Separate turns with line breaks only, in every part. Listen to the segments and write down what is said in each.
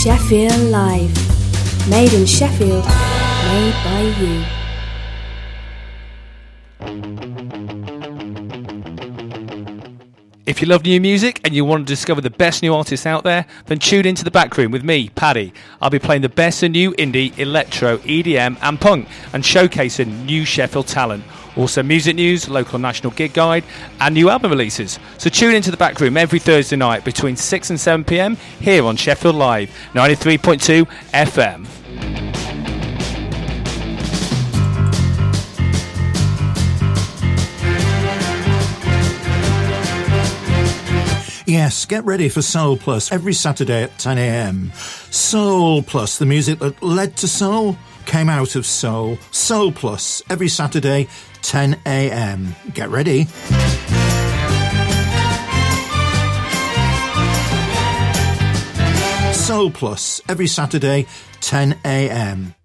Sheffield Live. Made in Sheffield, made by you.
If you love new music and you want to discover the best new artists out there, then tune into The Backroom with me, Paddy. I'll be playing the best of new indie, electro, EDM and punk and showcasing new Sheffield talent. Also music news, local and national gig guide and new album releases. So tune into The Backroom every Thursday night between 6 and 7 p.m. here on Sheffield Live, 93.2 FM.
Yes, get ready for Soul Plus every Saturday at 10 a.m. Soul Plus, the music that led to soul, came out of soul. Soul Plus, every Saturday, 10 a.m. Get ready. Soul Plus, every Saturday, 10 a.m.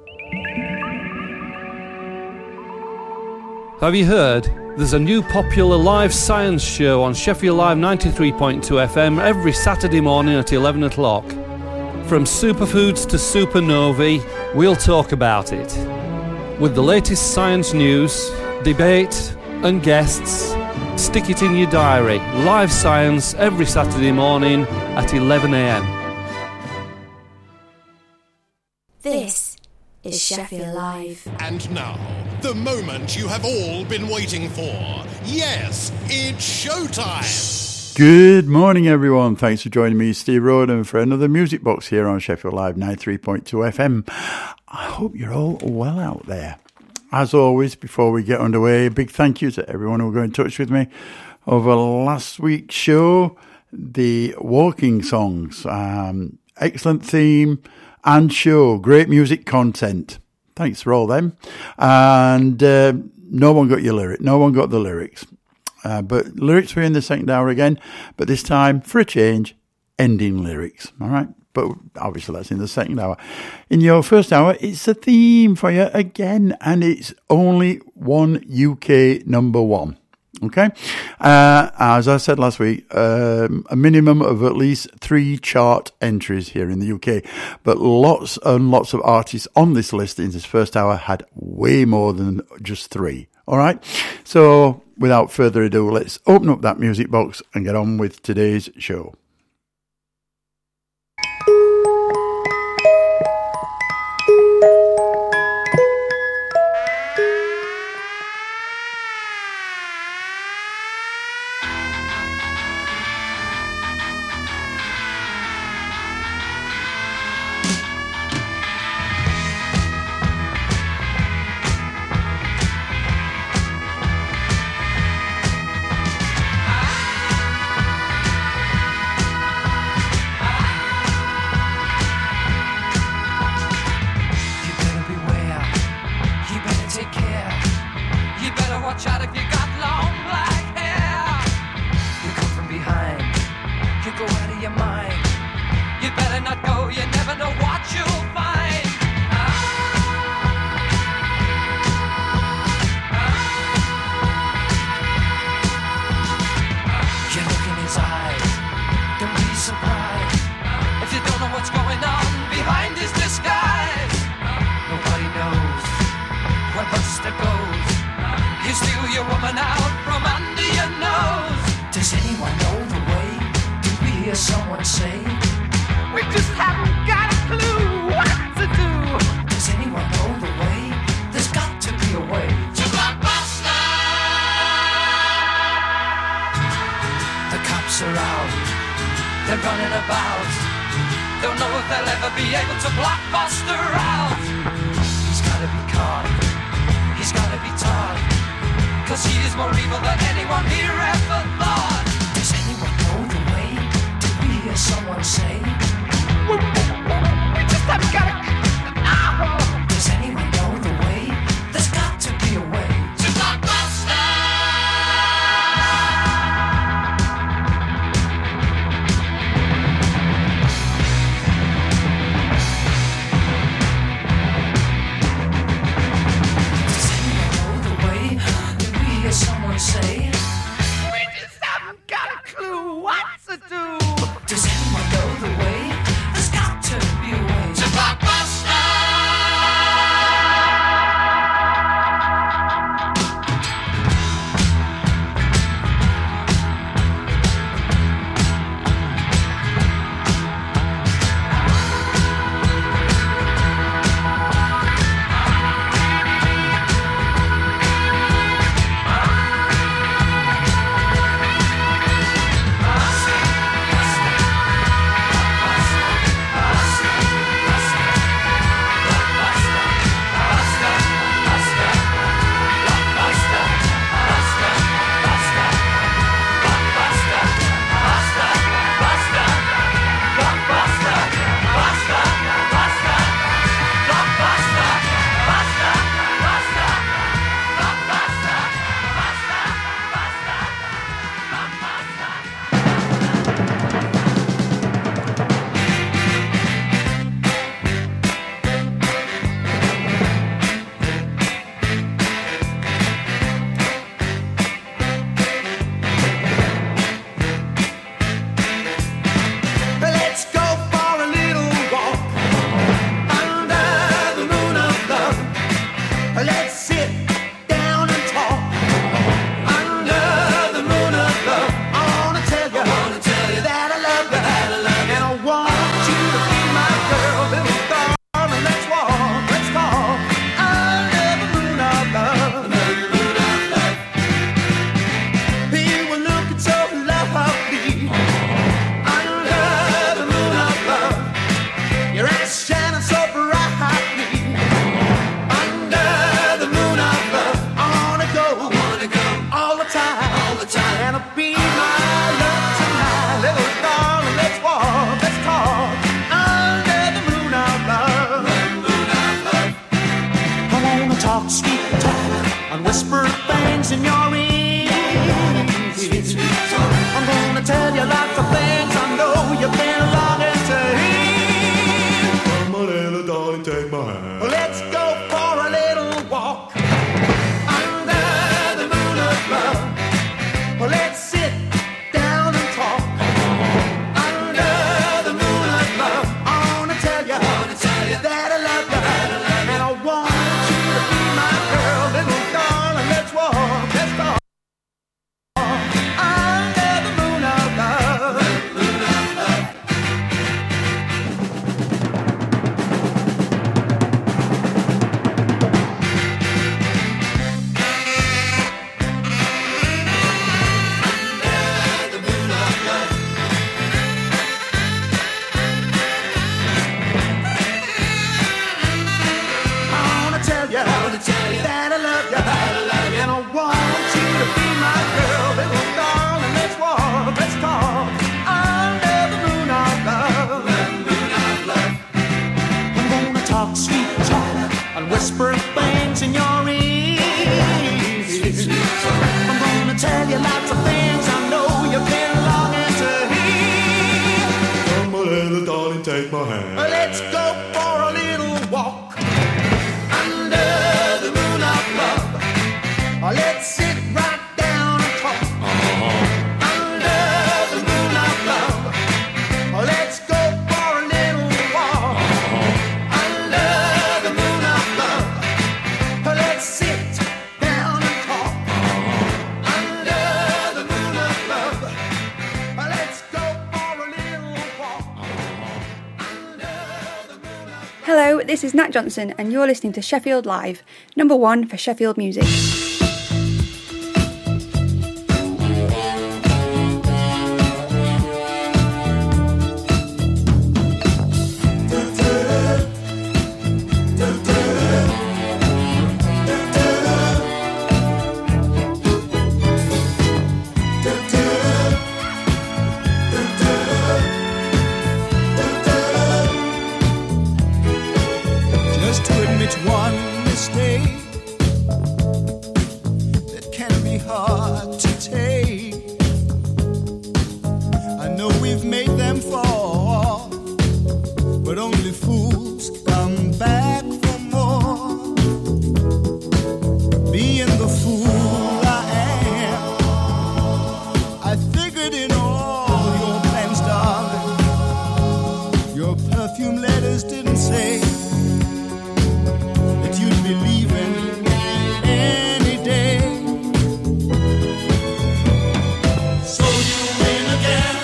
Have you heard? There's a new popular live science show on Sheffield Live 93.2 FM every Saturday morning at 11 o'clock. From superfoods to supernovae, we'll talk about it. With the latest science news, debate and guests, stick it in your diary. Live science every Saturday morning at 11 a.m.
This is Sheffield Live.
And now, the moment you have all been waiting for. Yes, it's showtime!
Good morning, everyone. Thanks for joining me, Steve Roden, for another Music Box here on Sheffield Live 93.2 FM. I hope you're all well out there. As always, before we get underway, a big thank you to everyone who got in touch with me over last week's show. The Walking Songs, excellent theme and show, great music content. Thanks for all them. And no one got your lyric. No one got the lyrics. But lyrics were in the second hour again. But this time, for a change, ending lyrics. All right. But obviously that's in the second hour. In your first hour, it's a theme for you again. And it's only one UK number one. Okay. As I said last week, a minimum of at least 3 chart entries here in the UK. But lots and lots of artists on this list in this first hour had way more than just 3. All right. So without further ado, let's open up that music box and get on with today's show.
Say, we just haven't got a clue what to do. Does anyone know whisper things in your ear. I'm gonna tell you lots of things I know you've been longing to hear.
Come on, little darling, take my hand.
Let's go for a little walk under the moon of love. Let's sit down and talk under the moon of love. I wanna tell you that I love you, and I want you to be my girl, little darling. Let's walk, let's talk under the moon of love. I wanna tell you that I love you, and I want you to be my girl, little darling. Let's walk, let's talk under the moon of love. I'm gonna talk sweet talk and whisper things in your ears. I'm gonna tell you lots of things I know you've been longing to hear.
Come on, little darling, take my hand.
Let's go for a little walk under the moon of love. Let's sit right down and talk under the moon of love. Let's go for a little walk under the moon of love. Let's sit down and talk under the moon of love. Let's go for a little walk under the moon of love.
Hello, this is Nat Johnson, and you're listening to Sheffield Live, number one for Sheffield music.
Just to admit one mistake that can be hard to take. I know we've made them fall, but only fools come back for more. Being the fool I am, I figured in all your plans, darling. Your perfume letters didn't say that you'd be leaving any day. So you win again,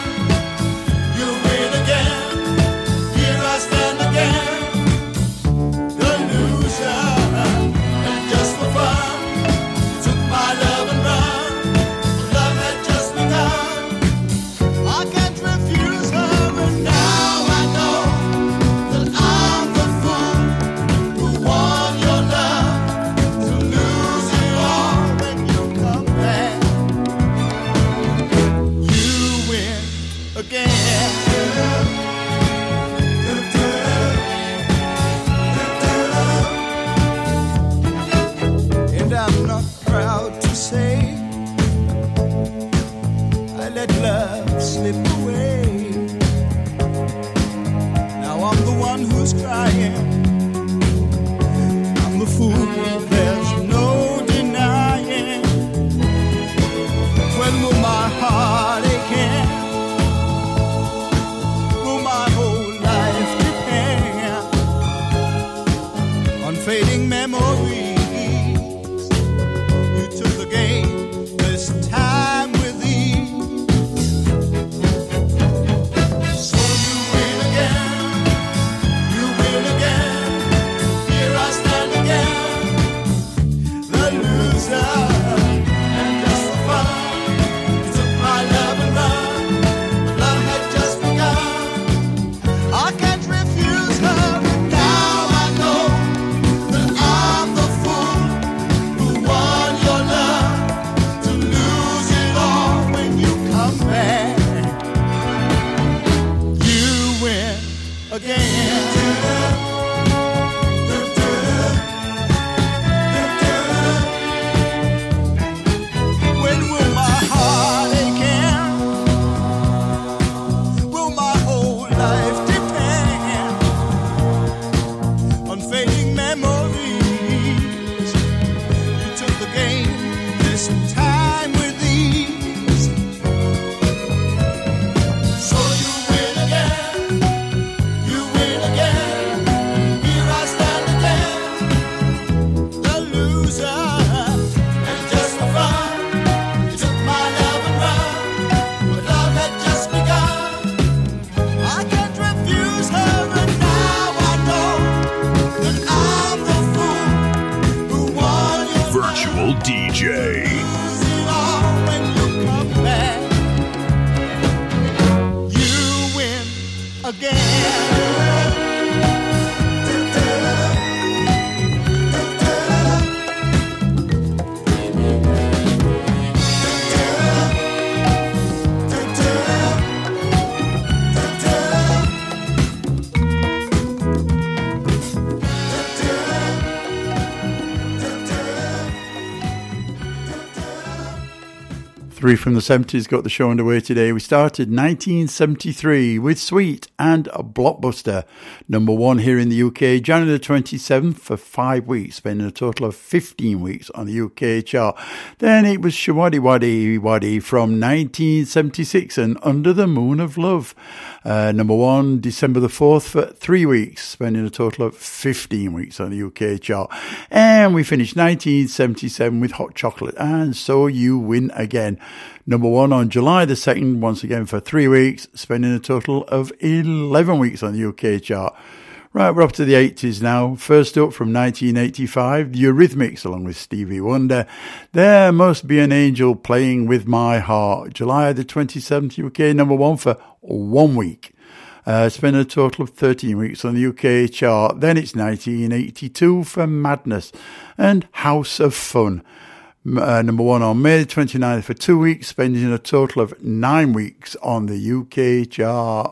here I stand again, the loser. And just for fun, you took my love and run. Love had just begun. I can't refuse her, and now I know that I'm the fool who won your love, to lose it all when you come back. You win again. And I'm not proud to say I let love slip away. Now I'm the one who's crying. I'm the fool, there's no denying. When will my heart aching? Will my whole life depend on fading memories? You took the game this time with ease. So you win again, here I stand again, the loser. And just for fun, you took my love and run, but love had just begun. I can't refuse her, but now I know that I'm the fool who won your love, to lose it all when you come back. You win again.
Three from the 70s got the show underway today. We started 1973 with Sweet and Blockbuster. Number one here in the UK, January the 27th for 5 weeks, spending a total of 15 weeks on the UK chart. Then it was Shawaddy Waddy Waddy from 1976 and Under the Moon of Love. Number one, December the 4th for 3 weeks, spending a total of 15 weeks on the UK chart. And we finished 1977 with Hot Chocolate and So You Win Again. Number one on July the 2nd, once again for 3 weeks, spending a total of 11 weeks on the UK chart. Right, we're up to the 80s now. First up from 1985, the Eurythmics along with Stevie Wonder. There Must Be an Angel Playing With My Heart. July the 27th, UK number one for 1 week. Spent a total of 13 weeks on the UK chart. Then it's 1982 for Madness and House of Fun. Number one on May 29th for 2 weeks, spending a total of 9 weeks on the UK chart.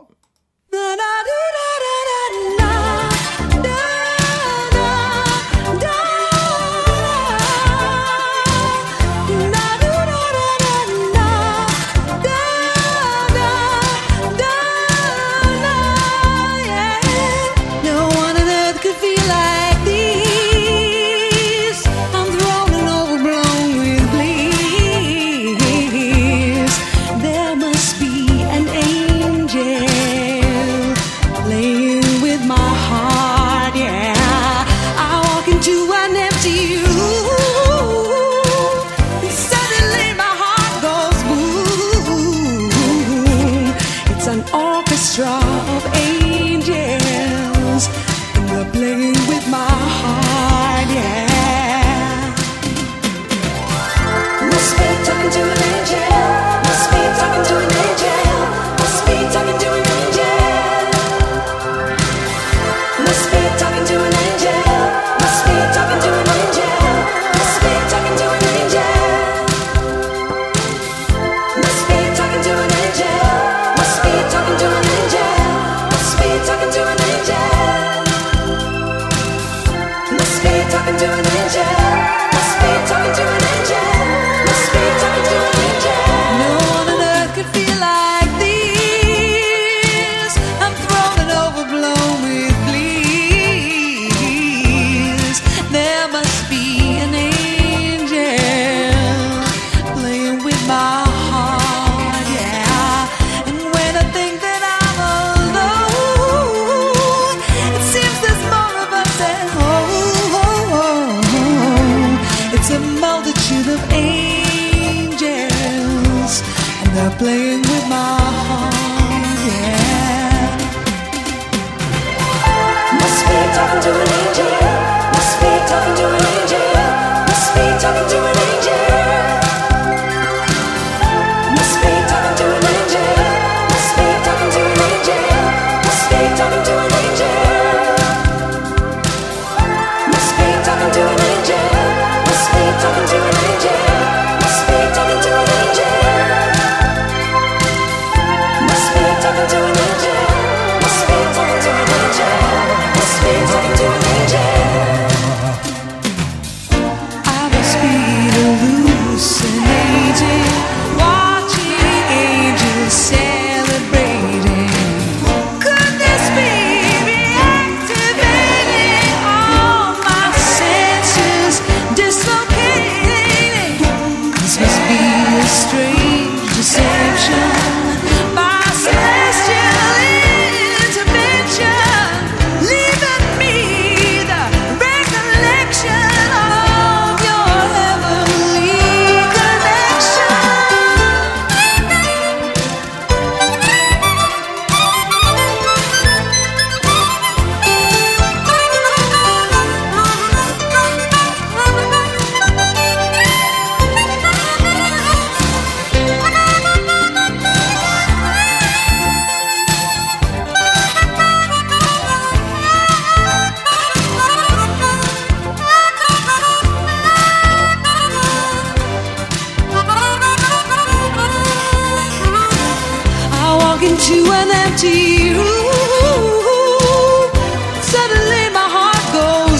empty room. Suddenly my heart goes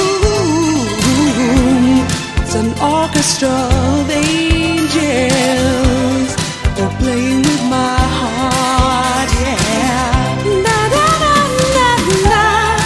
boom. It's an orchestra of angels. They're playing with my heart, yeah. Na na na na na.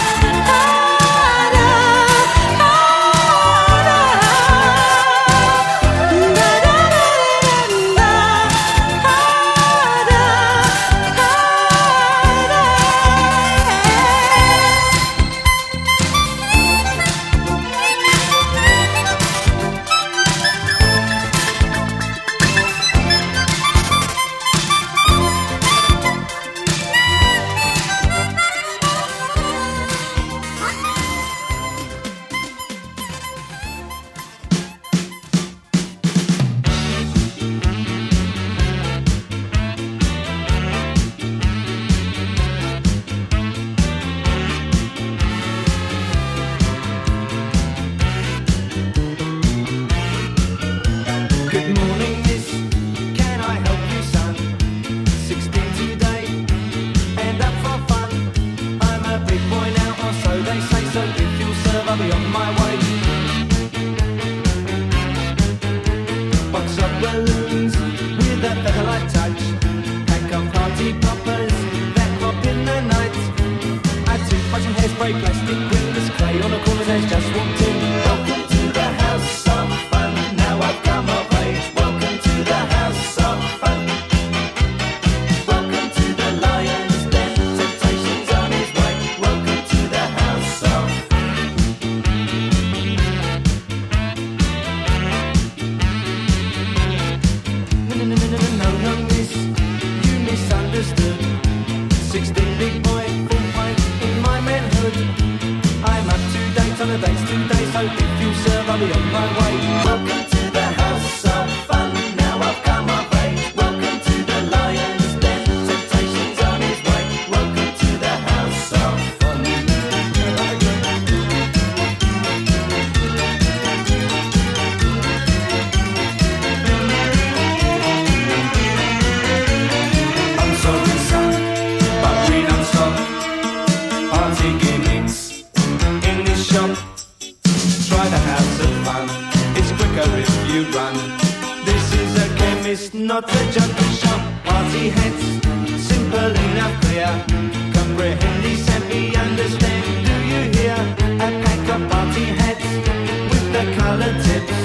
Not a jungle shop, party heads, simple enough, clear. Comprehend these and me understand. Do you hear? A pack of party heads with the coloured tips.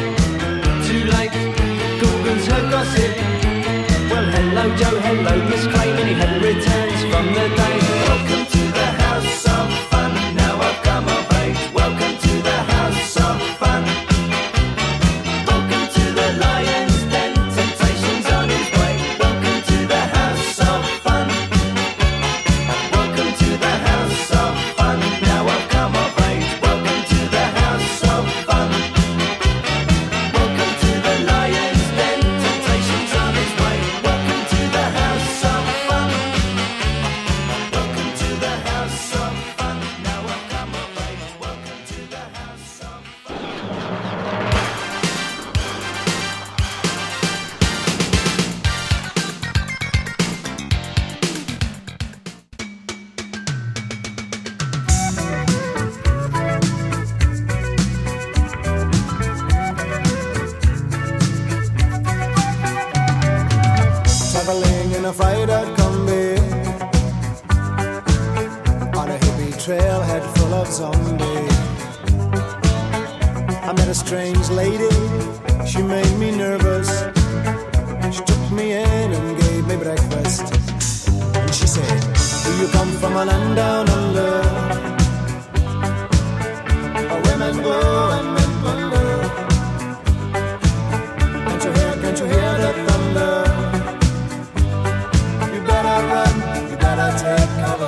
Too late, Gorgon's heard gossip. Well, hello Joe, hello Miss Clay. Many had returns from the day. Welcome to the house of fun. Now I've come of age. Welcome to the house of fun. Welcome to the Lion's Den. Temptation's on his way. Welcome to the house of fun. Welcome to the house of fun. Now I've come of age. Welcome to the house of fun. Welcome to the Lion's Den. Temptation's on his way. Welcome to the house of fun. Welcome to the house of fun. Now I've come of age. Welcome to the house of fun.
Traveling in a fried-out combi on a hippie trailhead full of zombies. I met a strange lady, she made me nervous. She took me in and gave me breakfast. And she said, do you come from a land down under, where women go and men wonder? Can't you hear the thunder? You better run, you better take cover.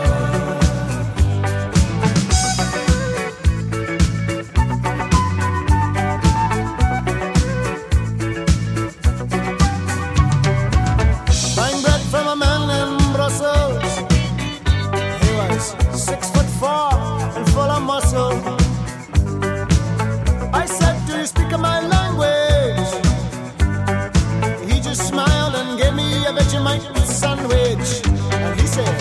Buying bread from a man in Brussels. He was 6'4" and full of muscle. I said, do you speak my language? He just smiled and gave me a Vegemite sandwich. And he said,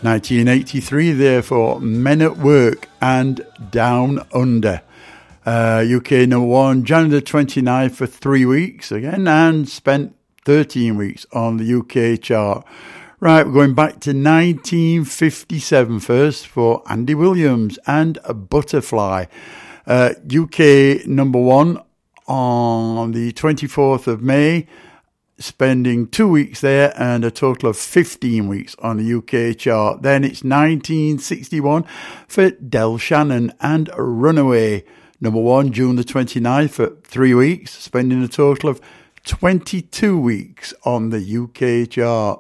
1983 there for Men at Work and Down Under. UK number 1, January the 29th for 3 weeks again, and spent 13 weeks on the UK chart. Right, we're going back to 1957 first for Andy Williams and a Butterfly. UK number 1 on the 24th of May, spending 2 weeks there and a total of 15 weeks on the UK chart. Then it's 1961 for Del Shannon and Runaway. Number 1, June the 29th for 3 weeks, spending a total of 22 weeks on the UK chart.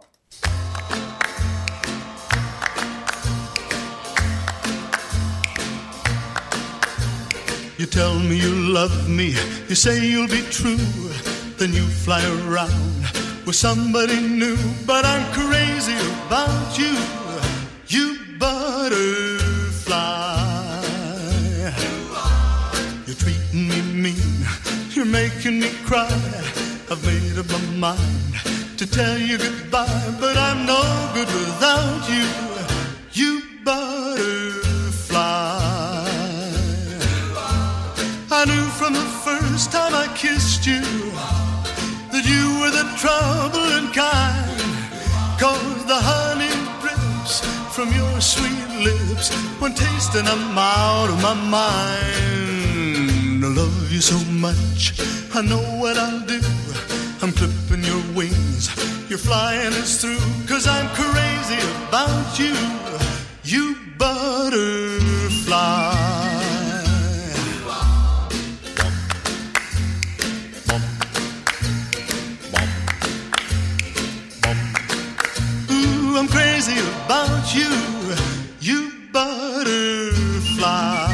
You tell me you love me, you say you'll be true, then you fly around with somebody new. But I'm crazy about you, you butterfly. You're treating me mean, you're making me cry. I've made up my mind to tell you goodbye, but I'm no good without you, you butterfly. I knew from the first time I kissed you that you were the troubling kind, 'cause the honey drips from your sweet lips. When tasting, I'm out of my mind. I love you so much, I know what I'll do. I'm clipping your wings, you're flying us through, 'cause I'm crazy about you, you butterfly. Ooh, I'm crazy about you, you butterfly.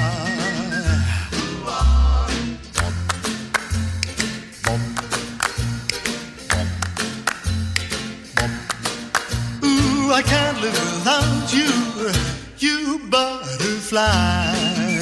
Ooh, I can't live without you, you butterfly.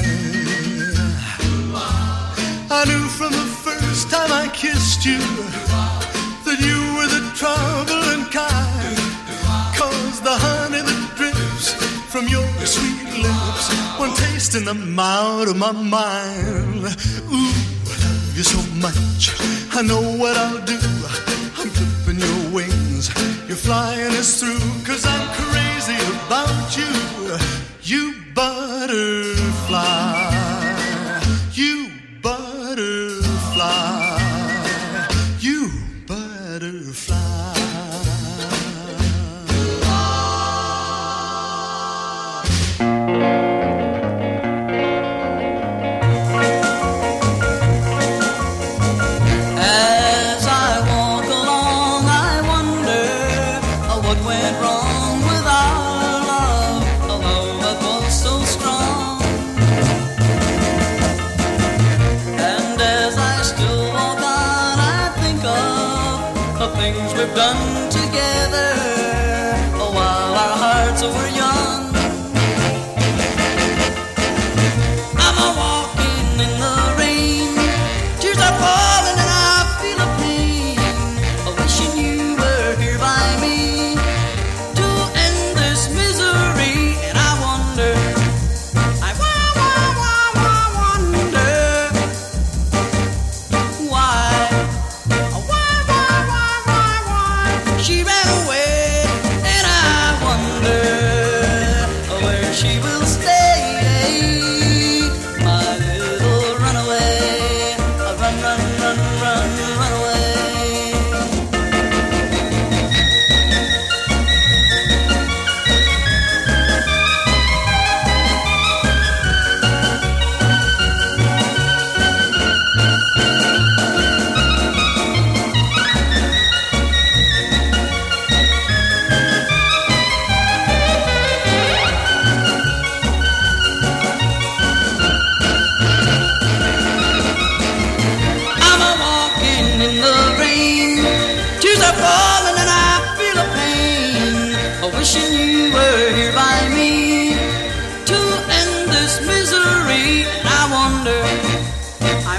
I knew from the first time I kissed you that you were the troubling kind, 'cause the honey that drips from your sweet lips, when tasting them out of my mind. Ooh, I love you so much, I know what I'll do. I'm clipping your wings, you're flying us through, 'cause I'm crazy about you, you butterfly. You butterfly. You butterfly.
As I walk along, I wonder what went wrong with our love, a love that was so strong. And as I still walk on, I think of the things we've done together while our hearts were young. I'm a walking in the rain, tears are falling and I feel a pain, wishing you were here by me to end this misery. And I wonder, I wonder why she ran away. And I wonder where she will stay, my little runaway. Run, run, run, run, run away. I'm a walking in the rain, tears are falling and I feel a pain, wishing you were here by me to end this misery. And I wonder, I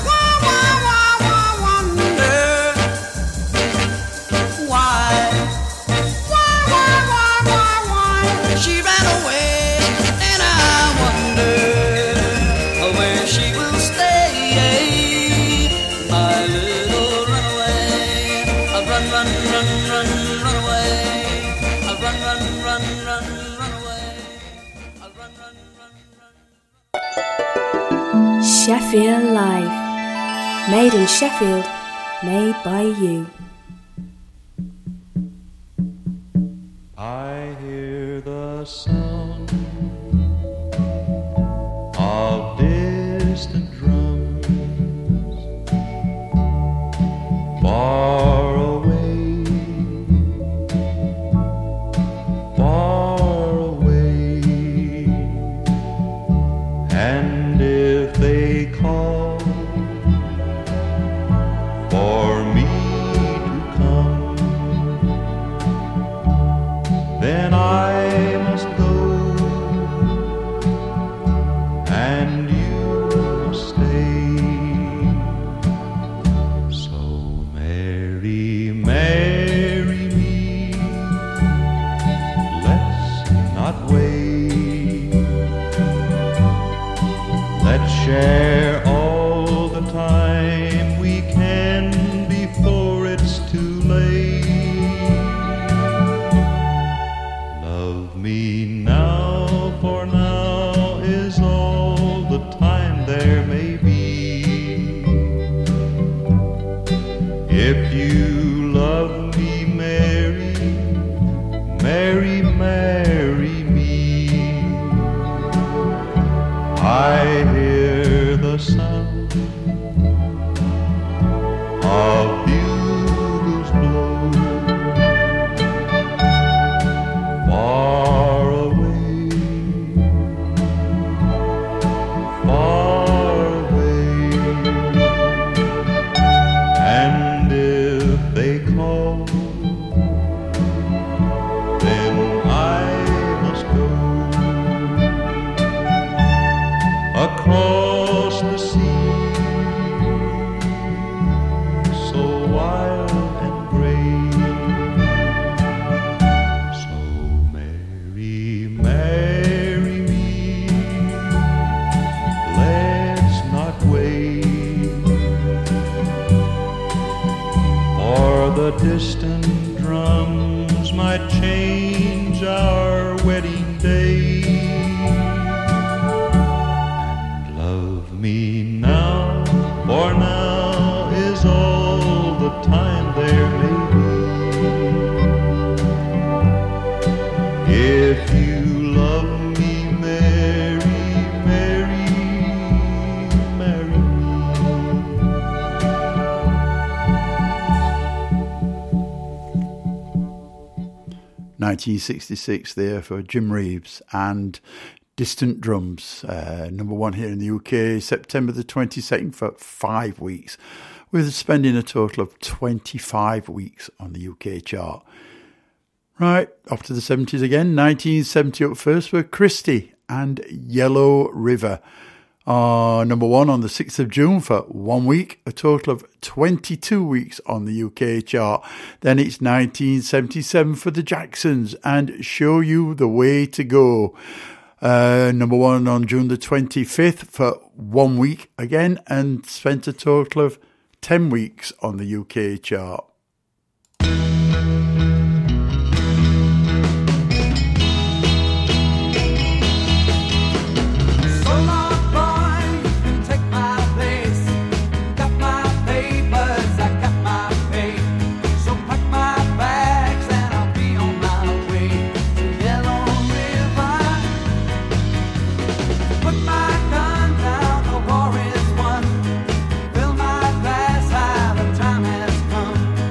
wonder why she ran
Sheffield Live. Made in Sheffield, made by you.
I hear the sound of distant drums far away, far away, and if they call for me to come, then I must go, and you must stay. So marry, marry me, let's not wait. Let's share all the time we can before it's too late. Love me now, for now is all the time there may be. If you love me, marry, marry, marry me. I hear the sound of bugles blow far away, far away, and if they call, then I must go across the sea, so wild and gray. So marry, marry me, let's not wait, for the distant drums might change our wedding day. And love me now, for now is all the time there may be. If you love me, marry, marry, marry me.
1966 there for Jim Reeves and Distant Drums, number one here in the UK, September the 22nd for 5 weeks, with spending a total of 25 weeks on the UK chart. Right, off to the 70s again. 1970 up first for Christie and Yellow River. Number one on the 6th of June for 1 week, a total of 22 weeks on the UK chart. Then it's 1977 for the Jacksons and Show You the Way to Go. Number one on June the 25th for 1 week again, and spent a total of 10 weeks on the UK chart.
Fill my glass high, the time has come.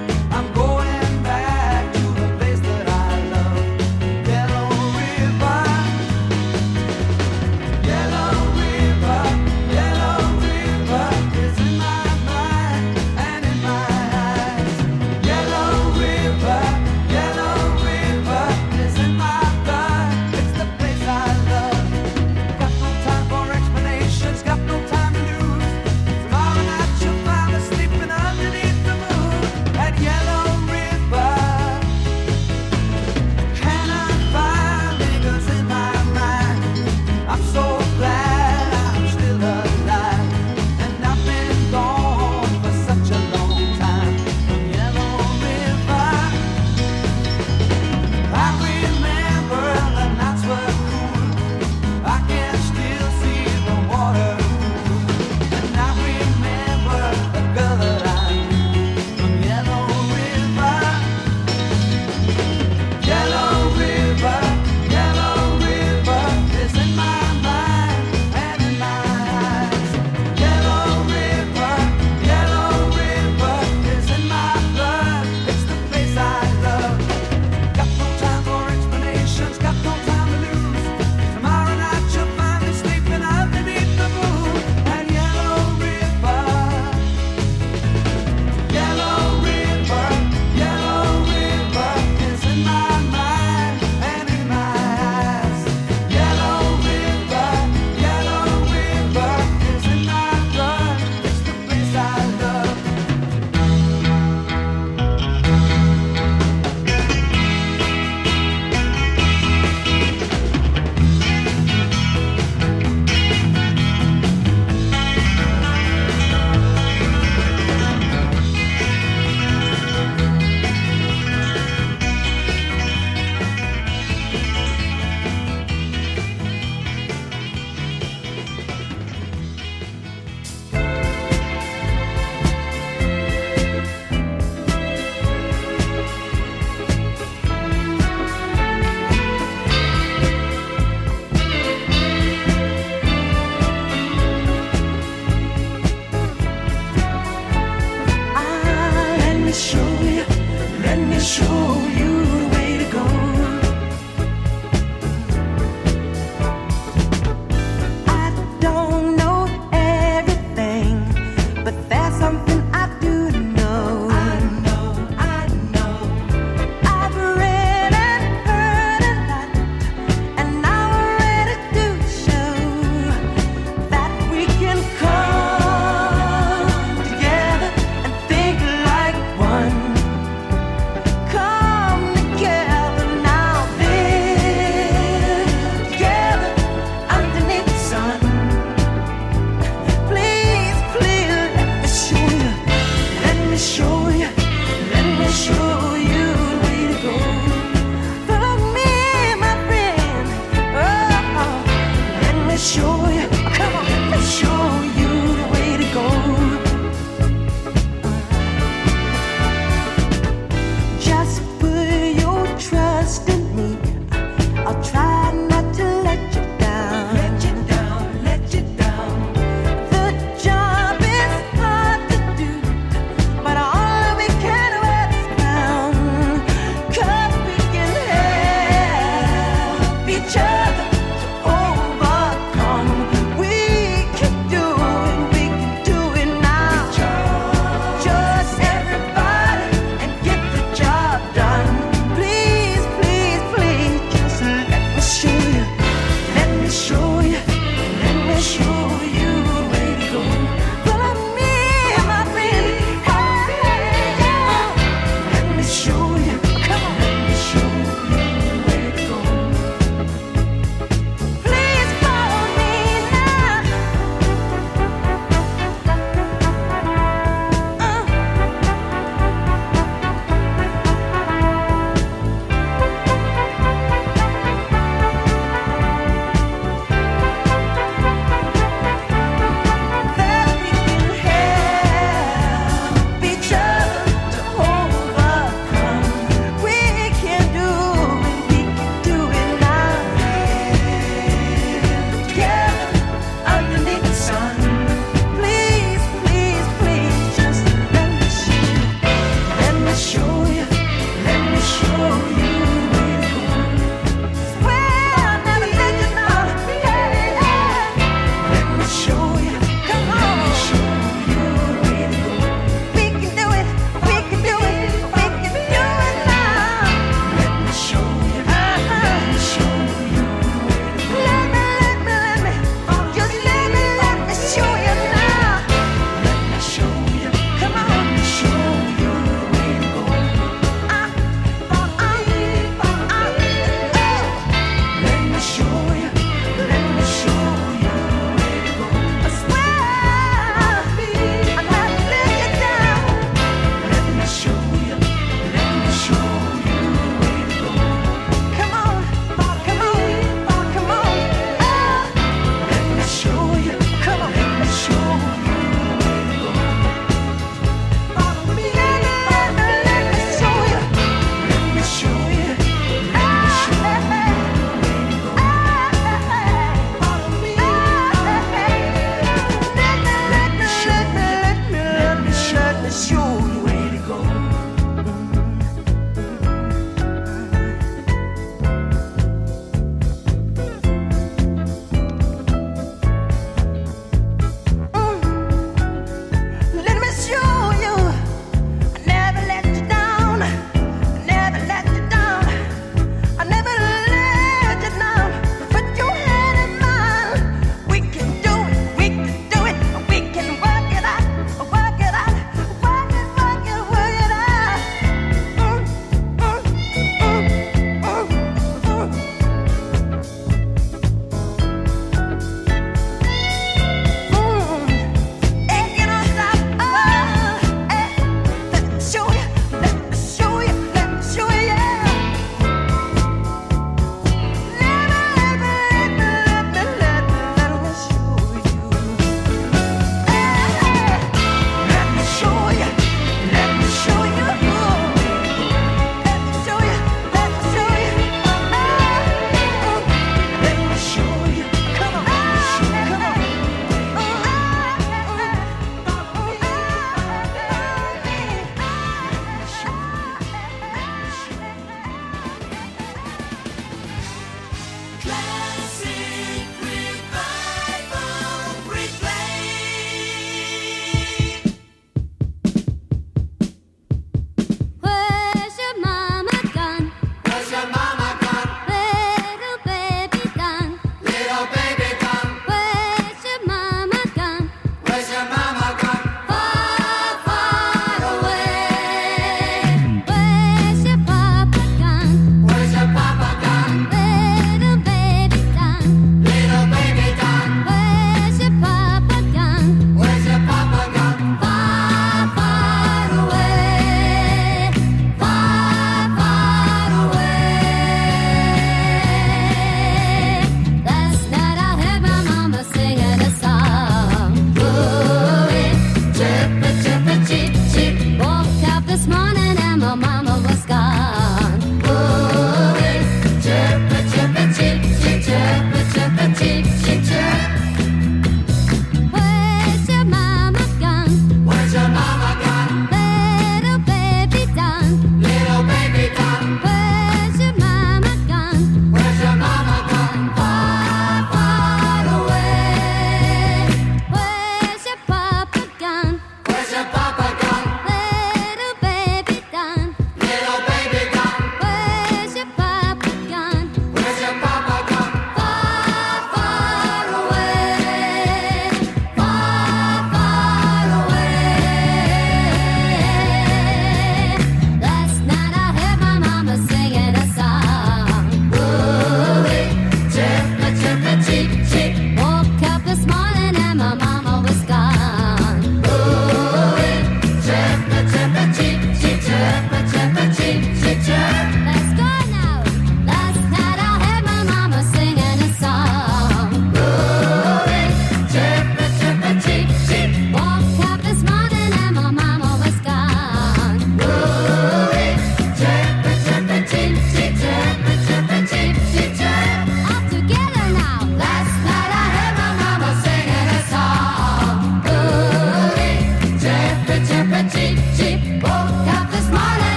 show you, come on, let's show you the way to go. Just put your trust in me. I'll try not to let you down. Let you down, let you down. The job is hard to do, but all we can wear is crown. 'Cause we can help each other to overcome.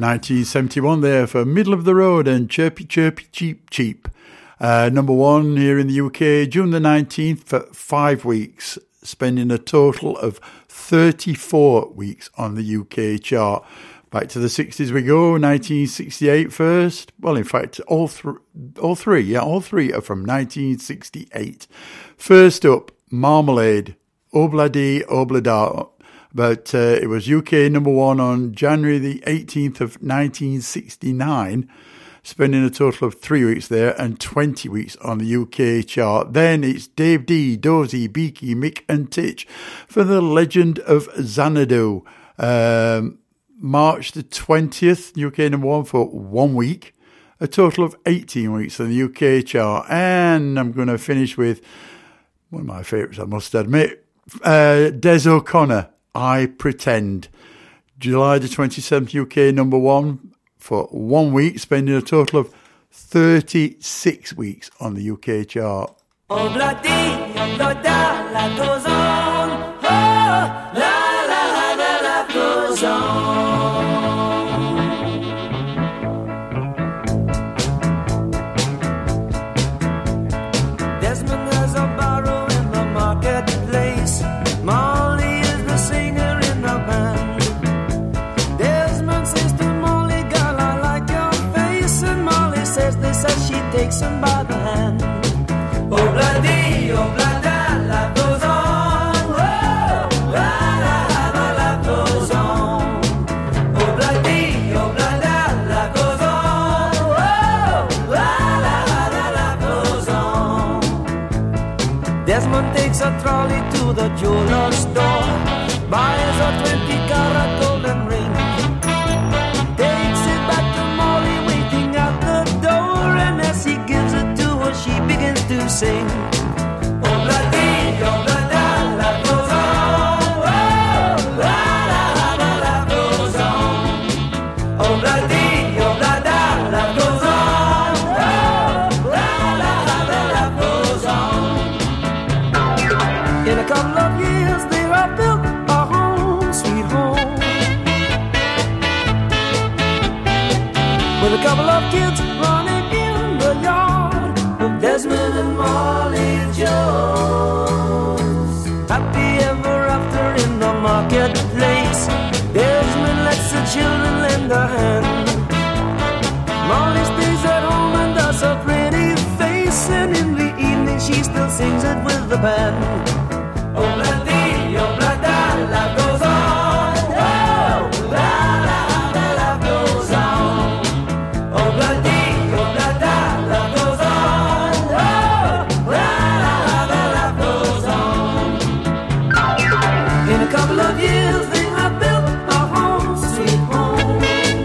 1971 there for Middle of the Road and Chirpy Chirpy Cheep Cheep. Number one here in the UK, June the 19th for 5 weeks, spending a total of 34 weeks on the UK chart. Back to the 60s we go, 1968 first. Well, in fact, all three are from 1968. First up, Marmalade, Obladi Oblada. But it was UK number one on January the 18th of 1969, spending a total of 3 weeks there and 20 weeks on the UK chart. Then it's Dave D, Dozy, Beaky, Mick and Titch for The Legend of Xanadu. March the 20th, UK number one for 1 week, a total of 18 weeks on the UK chart. And I'm going to finish with one of my favourites, I must admit, Des O'Connor, I Pretend. July the 27th, UK number one for 1 week, spending a total of 36 weeks on the UK chart.
Obladi, oblada, life goes on. Oh, la la la, life goes on. Desmond has a barrow in the marketplace. Molly is the singer in the band. Desmond says to Molly, girl, I like your face. And Molly says this as she takes him by the hand. Obladi, oblada, life goes on. Oh, la la la, life goes on. Obladi, oblada, life goes on. Oh, la la la, life goes on. Desmond takes a trolley to the jeweler's store, buys a 20-carat golden ring, takes it back to Molly waiting at the door, and as he gives it to her, she begins to sing. Obladi, oblada, life goes on. Oh, la la la, life goes on. Obladi, oblada, life goes on. Oh, la la la, life goes on. In a couple of years, they have built a home, sweet home, with a couple of kids running in the yard of Desmond and Molly Jones. Happy ever after in the marketplace, Desmond lets the children lend a hand. Molly stays at home and does her pretty face, and in the evening she still sings it with the band. Obladi, oblada, life goes on. Oh, la la la, life goes on. Obladi, oblada, life goes on. Oh, la la la, life goes on. In a couple of years, they have built a home, sweet home,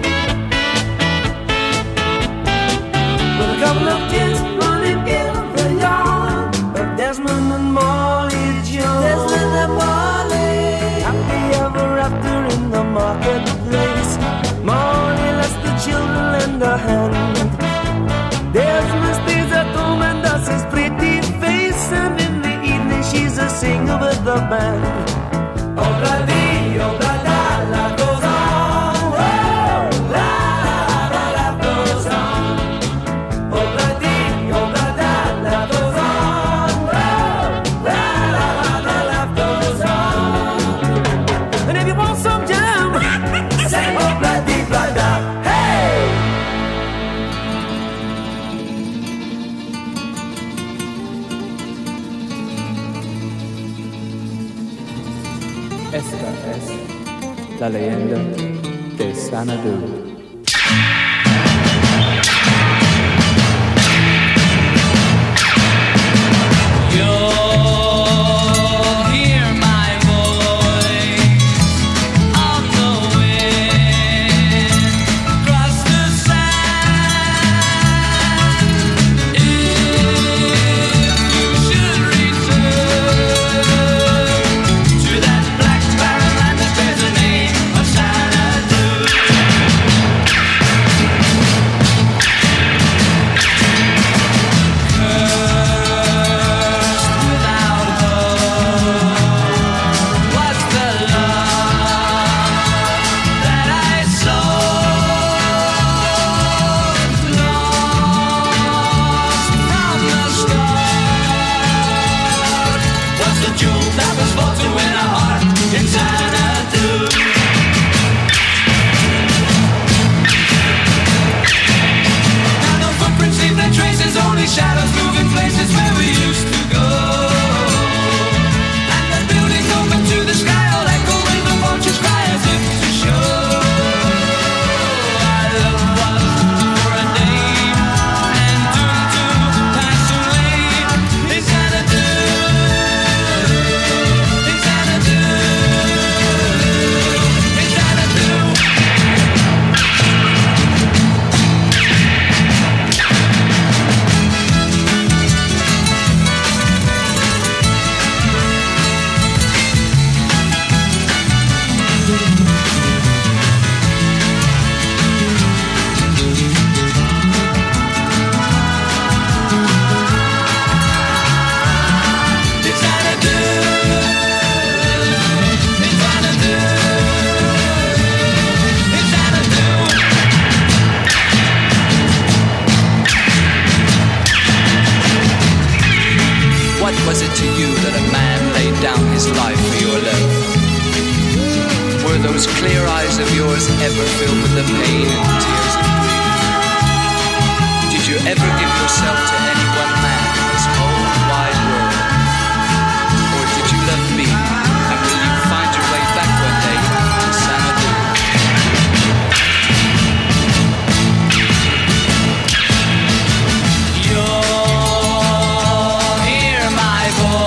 with a couple of kids running in the yard of Desmond and Molly Jones. Desmond and Molly, happy ever after in the marketplace. Molly lets the children lend a hand. Desmond stays at home and does his pretty face, and in the evening she's a singer with the band. Obladi, oblada, life goes on. Oh, la la, life goes on. Obladi, oblada, life goes on. Oh, la la, life goes on. And if you want some jam, say obladi, blada, hey!
Esta es la leyenda de Xanadu.
You'll hear my voice on the wind, across the sand. If you should return to that black barren land that bears the name of Xanadu.
shadows moving places where we used to go. And the buildings open to the sky, all echo when the vultures cry as if to show. Our love was for a day, and doomed to pass away. Is that a do? Is that a do? Is that a do?
What was it to you that a man laid down his life for your love? Were those clear eyes of yours ever filled with the pain and tears of grief? Did you ever give yourself to any one man in this whole wide world? Or did you love me, and will you find your way back one day to Xanadu?
You'll hear my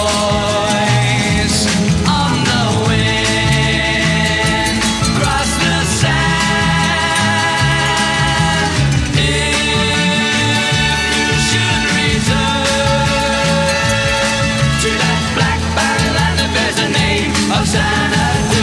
voice on the wind, across the sand. If you should return to that black barren land that bears the name of Xanadu.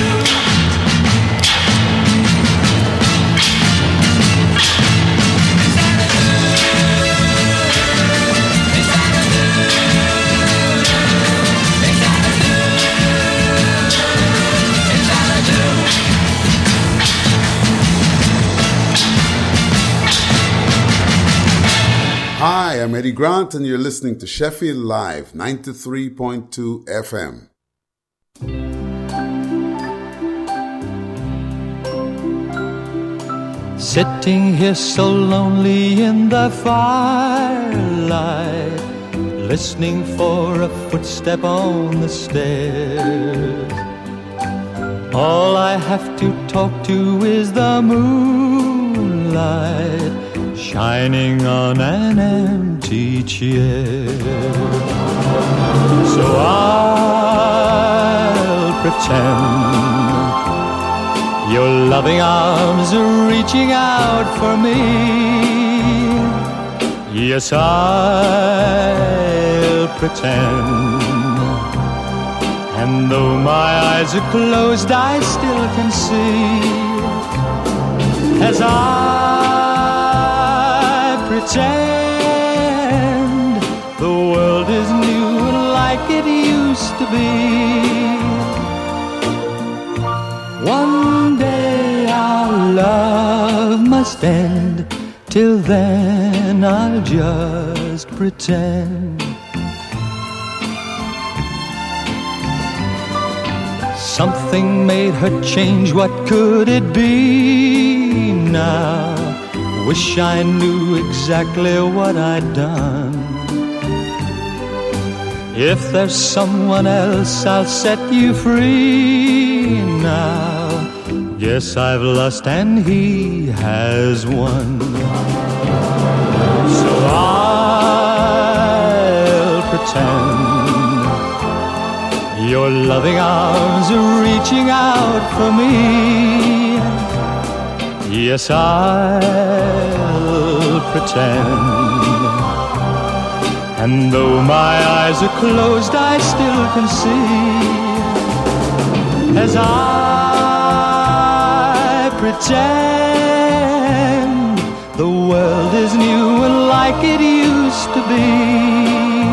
Hi, I'm Eddie Grant, and you're listening to Sheffield Live 93.2 FM.
Sitting here so lonely in the firelight, listening for a footstep on the stairs. All I have to talk to is the moonlight shining on an empty chair. So I'll pretend your loving arms are reaching out for me. Yes, I'll pretend. And though my eyes are closed, I still can see. As I pretend the world is new like it used to be. One day our love must end. Till then I'll just pretend. Something made her change. What could it be now? Wish I knew exactly what I'd done. If there's someone else, I'll set you free now. Guess I've lost and he has won. So I'll pretend your loving arms are reaching out for me. Yes, I'll pretend. And though my eyes are closed, I still can see. As I pretend the world is new and like it used to be.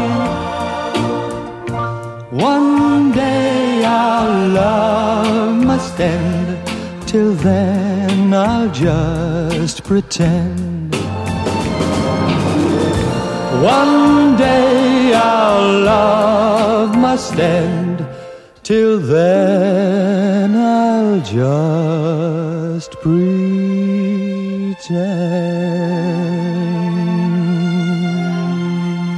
One day our love must end. Till then I'll just pretend. One day our love must end. Till then I'll just pretend.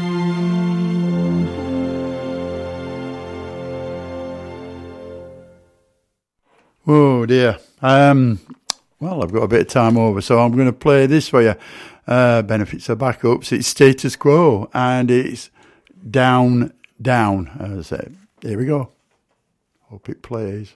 dear. Well, I've got a bit of time over, so I'm going to play this for you. Benefits of backups. It's Status Quo, and it's Down, Down. As I say, here we go. Hope it plays.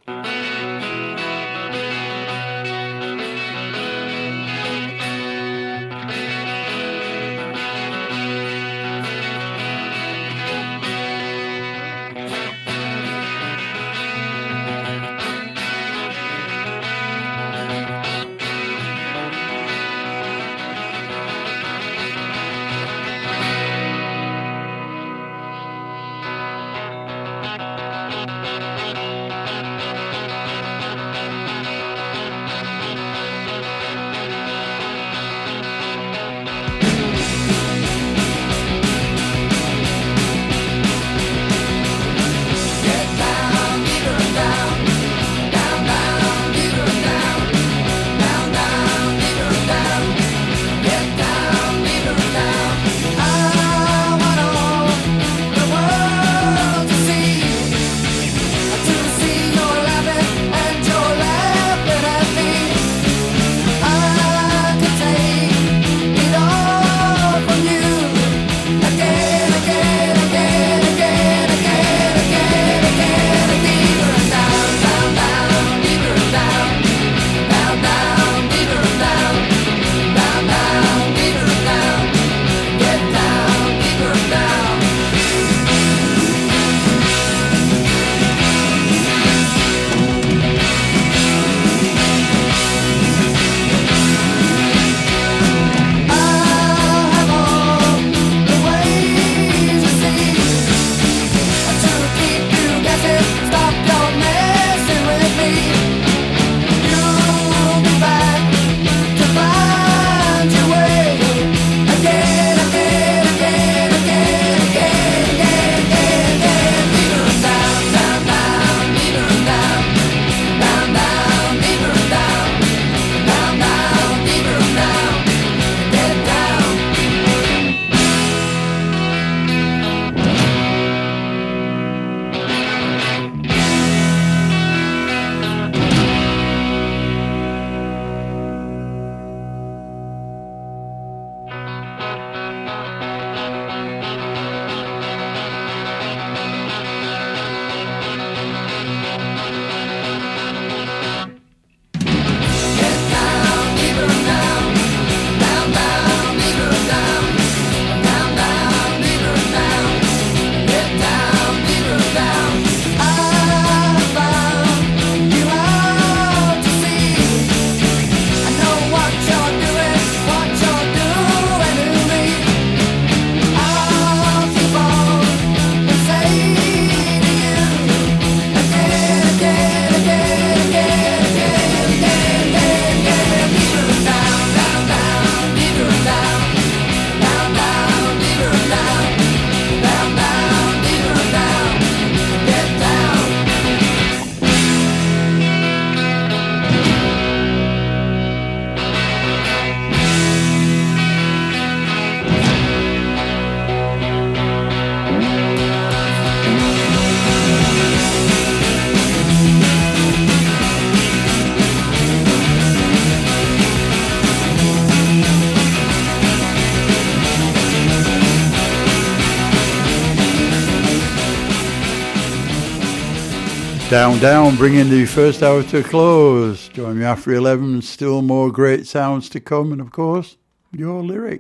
Down, down, bringing the first hour to a close. Join me after 11, still more great sounds to come, and of course, your lyrics.